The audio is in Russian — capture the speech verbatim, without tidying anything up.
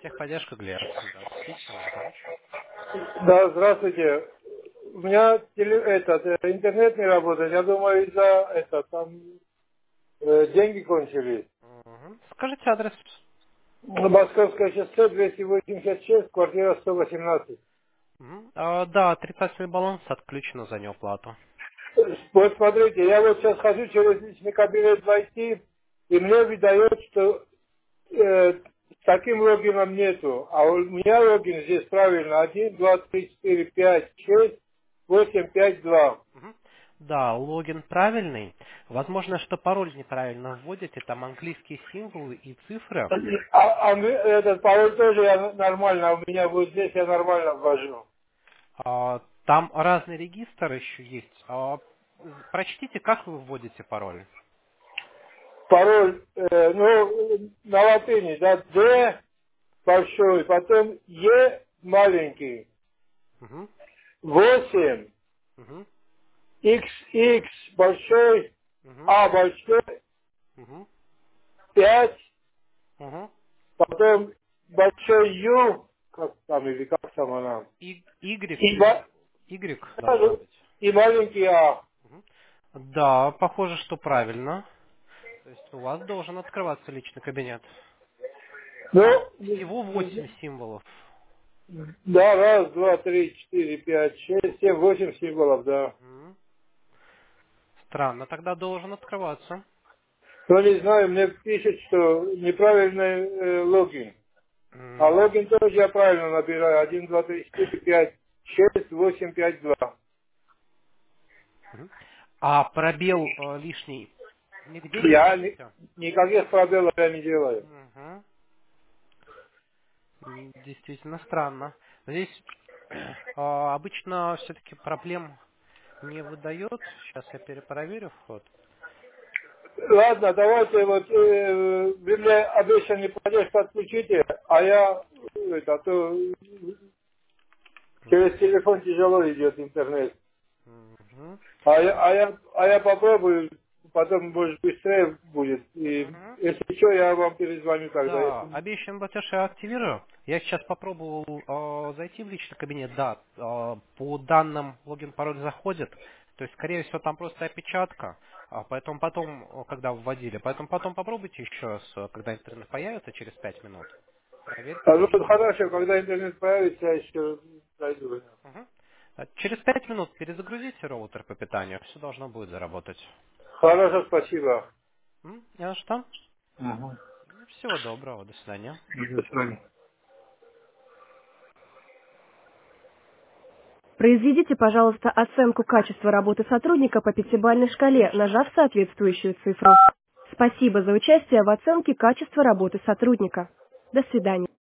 Техподдержка Глеб. Здравствуйте, чем могу помочь? Да, здравствуйте. У меня теле- этот, э, интернет не работает. Я думаю, из-за это там э, деньги кончились. Мгм. Скажите адрес. Московское шоссе двести восемьдесят шесть, квартира сто восемнадцать. Мгм. А, да, отрицательный баланс отключен за неуплату. Вот смотрите, я вот сейчас хожу через личный кабинет войти, и мне выдает, что э, таким логином нету. А у меня логин здесь правильно. Один, два, три, четыре, пять, шесть, восемь, пять, два. Мгм. Да, логин правильный. Возможно, что пароль неправильно вводите. Там английские символы и цифры. А, а мы- этот пароль тоже я нормально, а у меня вот здесь я нормально ввожу. А, там разный регистр еще есть. А, прочтите, как вы вводите пароль. Пароль, э, ну, на латыни, да, Д большой, потом Е маленький, Мгм. восемь, Мгм. X X большой, Мгм. А большой, Мгм. пять, Мгм. потом большой Ю, как там, или как там она, И, Y, и, ма- Y должна быть. и маленький А. Мгм. Да, похоже, что правильно. То есть у вас должен открываться личный кабинет. Там всего Ну, восемь символов. да, раз, два, три, четыре, пять, шесть, семь, восемь символов, да. Мгм. Странно, тогда должен открываться. Но не знаю, мне пишет, что неправильный э, логин. А М, логин тоже я правильно набираю. Один, два, три, четыре, пять, шесть, восемь, пять, два. мгм. А пробел э, лишний нигде не Я ни- пишете? никаких пробелов я не делаю. Мгм. М, Действительно странно. Здесь э, обычно все-таки проблем не выдает. Сейчас я перепроверю вход. Ладно, давайте вот э, вы мне обещанный поддержку отключите, а я э, это, а то через телефон тяжело идет интернет. Мгм. А я, а я, а я попробую, потом, может, быстрее будет. И Мгм. если что, я вам перезвоню тогда. Да, Если... обещанный платеж я активирую. Я сейчас попробовал э, зайти в личный кабинет. Да, э, по данным логин пароль заходит. То есть, скорее всего, там просто опечатка. А поэтому потом, э, когда вводили, поэтому потом попробуйте еще раз, э, когда интернет появится через пять минут. А Проверьте ну, и хорошо, зайдите. когда интернет появится, я еще зайду. Мгм. А Через пять минут перезагрузите роутер по питанию, все должно будет заработать. Хорошо, спасибо. М, Не на что. Ага. Всего доброго, до свидания. До свидания. Произведите, пожалуйста, оценку качества работы сотрудника по пятибалльной шкале, нажав соответствующую цифру. Спасибо за участие в оценке качества работы сотрудника. До свидания.